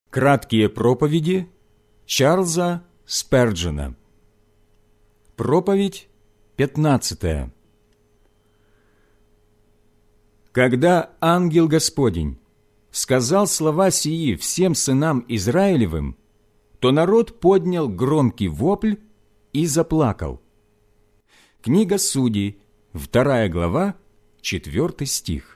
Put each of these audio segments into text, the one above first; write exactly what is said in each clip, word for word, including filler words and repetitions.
Краткие проповеди Чарльза Сперджена. Проповедь пятнадцатая. Когда ангел Господень сказал слова сии всем сынам Израилевым, то народ поднял громкий вопль и заплакал. Книга Судей, вторая глава, четвертый стих.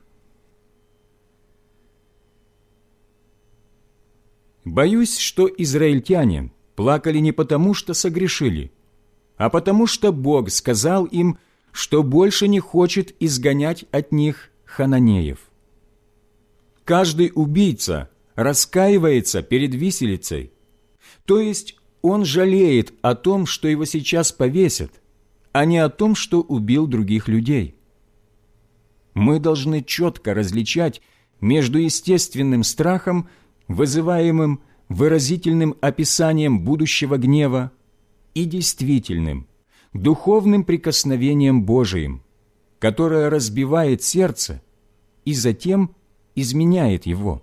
Боюсь, что израильтяне плакали не потому, что согрешили, а потому, что Бог сказал им, что больше не хочет изгонять от них хананеев. Каждый убийца раскаивается перед виселицей, то есть он жалеет о том, что его сейчас повесят, а не о том, что убил других людей. Мы должны четко различать между естественным страхом, вызываемым выразительным описанием будущего гнева, и действительным, духовным прикосновением Божиим, которое разбивает сердце и затем изменяет его.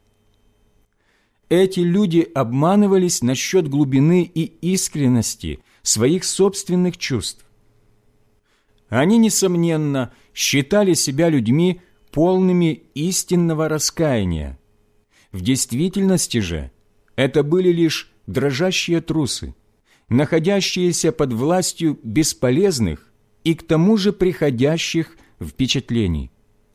Эти люди обманывались насчет глубины и искренности своих собственных чувств. Они, несомненно, считали себя людьми, полными истинного раскаяния. В действительности же это были лишь дрожащие трусы, находящиеся под властью бесполезных и к тому же приходящих впечатлений.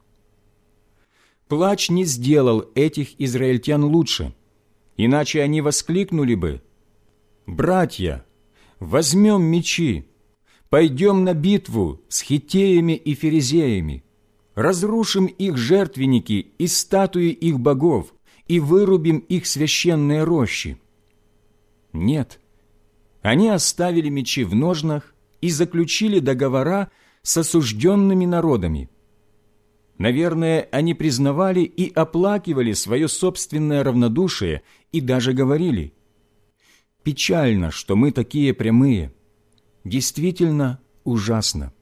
Плач не сделал этих израильтян лучше, иначе они воскликнули бы: «Братья, возьмем мечи, пойдем на битву с хиттеями и ферезеями, разрушим их жертвенники и статуи их богов, и вырубим их священные рощи». Нет, они оставили мечи в ножнах и заключили договора с осужденными народами. Наверное, они признавали и оплакивали свое собственное равнодушие и даже говорили: «Печально, что мы такие прямые. Действительно ужасно».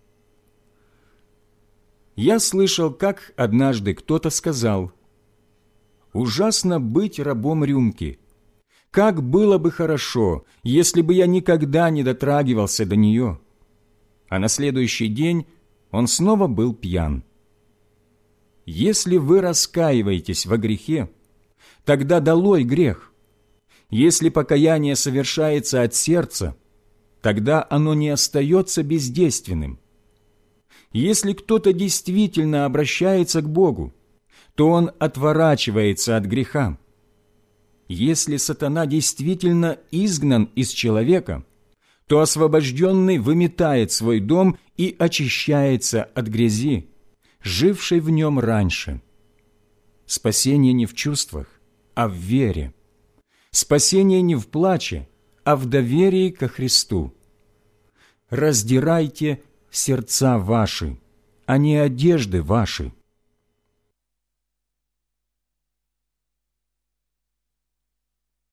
Я слышал, как однажды кто-то сказал: «Ужасно быть рабом рюмки. Как было бы хорошо, если бы я никогда не дотрагивался до нее». А на следующий день он снова был пьян. Если вы раскаиваетесь во грехе, тогда долой грех. Если покаяние совершается от сердца, тогда оно не остается бездейственным. Если кто-то действительно обращается к Богу, то он отворачивается от греха. Если сатана действительно изгнан из человека, то освобожденный выметает свой дом и очищается от грязи, жившей в нем раньше. Спасение не в чувствах, а в вере. Спасение не в плаче, а в доверии ко Христу. Раздирайте сердца ваши, а не одежды ваши.